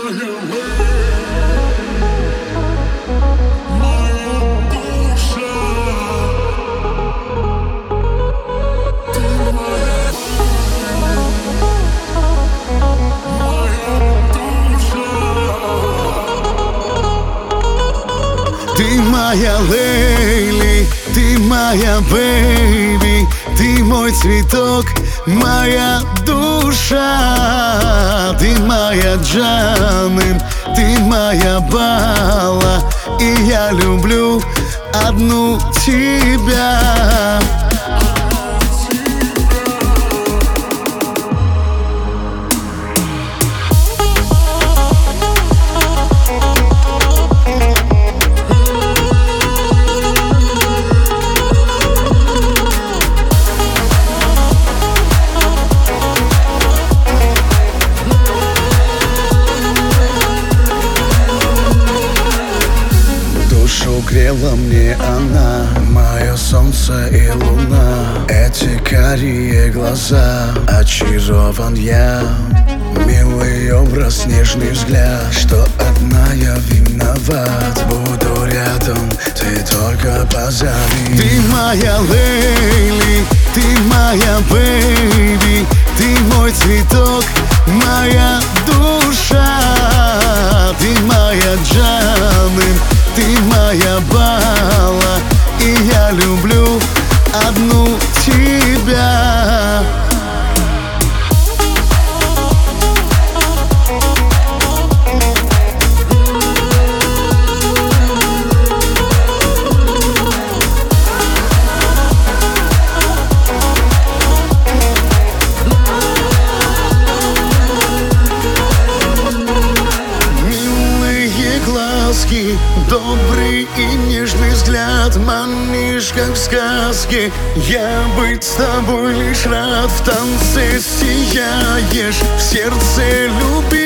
Ты моя лейли, ты моя бэйби, ты мой цветок, моя душа. Ты моя Джаным, ты моя Бала, и я люблю одну тебя. Душу грела мне она, мое солнце и луна. Эти карие глаза, очарован я. Милый образ, нежный взгляд, что одна я виноват. Буду рядом, ты только позови. Ты моя лейли, ты моя бэйби, ты мой цветок, моя душа. Ты моя Джаным, ты моя Бала, и я люблю одну тебя. Добрый и нежный взгляд, манишь, как в сказке. Я быть с тобой лишь рад, в танце сияешь, в сердце любишь.